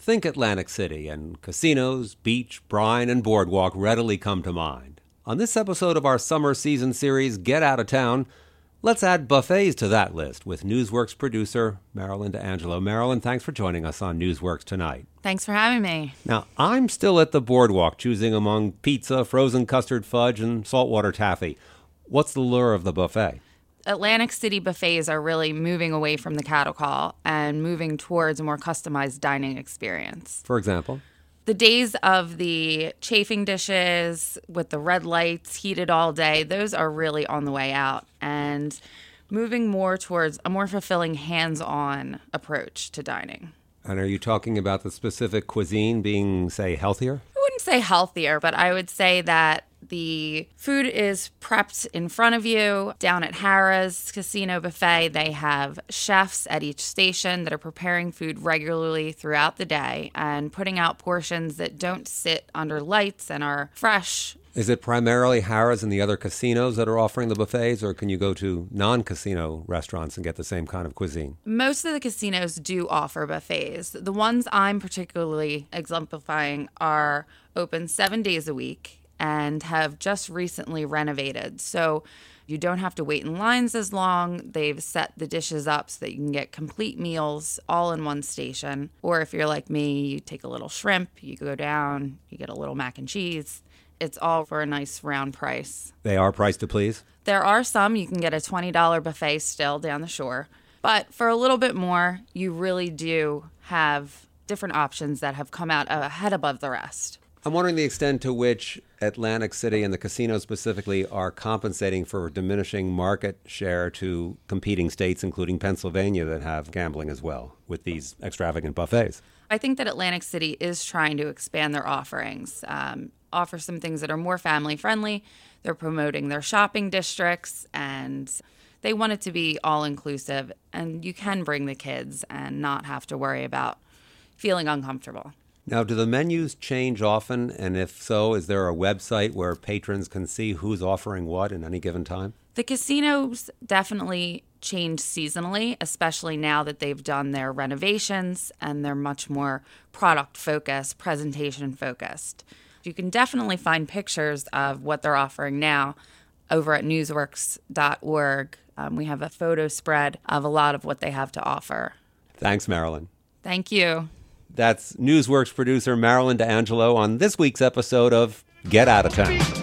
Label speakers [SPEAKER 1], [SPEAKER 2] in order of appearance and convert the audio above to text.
[SPEAKER 1] think Atlantic City, and casinos, beach, brine, and boardwalk readily come to mind. On this episode of our summer season series, Get Out of Town, let's add buffets to that list with Newsworks producer Marilyn D'Angelo. Marilyn, thanks for joining us on Newsworks tonight.
[SPEAKER 2] Thanks for having me.
[SPEAKER 1] Now, I'm still at the boardwalk choosing among pizza, frozen custard fudge, and saltwater taffy. What's the lure of the buffet?
[SPEAKER 2] Atlantic City buffets are really moving away from the cattle call and moving towards a more customized dining experience.
[SPEAKER 1] For example?
[SPEAKER 2] The days of the chafing dishes with the red lights heated all day, those are really on the way out and moving more towards a more fulfilling hands-on approach to dining.
[SPEAKER 1] And are you talking about the specific cuisine being, say, healthier?
[SPEAKER 2] I wouldn't say healthier, but I would say that the food is prepped in front of you. Down at Harrah's Casino Buffet, they have chefs at each station that are preparing food regularly throughout the day and putting out portions that don't sit under lights and are fresh.
[SPEAKER 1] Is it primarily Harrah's and the other casinos that are offering the buffets, or can you go to non-casino restaurants and get the same kind of cuisine?
[SPEAKER 2] Most of the casinos do offer buffets. The ones I'm particularly exemplifying are open 7 days a week and have just recently renovated. So you don't have to wait in lines as long. They've set the dishes up so that you can get complete meals all in one station. Or if you're like me, you take a little shrimp, you go down, you get a little mac and cheese. It's all for a nice round price.
[SPEAKER 1] They are priced to please?
[SPEAKER 2] There are some. You can get a $20 buffet still down the shore. But for a little bit more, you really do have different options that have come out ahead above the rest.
[SPEAKER 1] I'm wondering the extent to which Atlantic City and the casinos specifically are compensating for diminishing market share to competing states, including Pennsylvania, that have gambling as well, with these extravagant buffets.
[SPEAKER 2] I think that Atlantic City is trying to expand their offerings, offer some things that are more family-friendly. They're promoting their shopping districts, and they want it to be all-inclusive, and you can bring the kids and not have to worry about feeling uncomfortable.
[SPEAKER 1] Now, do the menus change often? And if so, is there a website where patrons can see who's offering what in any given time?
[SPEAKER 2] The casinos definitely change seasonally, especially now that they've done their renovations and they're much more product-focused, presentation-focused. You can definitely find pictures of what they're offering now over at newsworks.org. We have a photo spread of a lot of what they have to offer.
[SPEAKER 1] Thanks, Marilyn.
[SPEAKER 2] Thank you.
[SPEAKER 1] That's Newsworks producer Marilyn D'Angelo on this week's episode of Get Out of Town.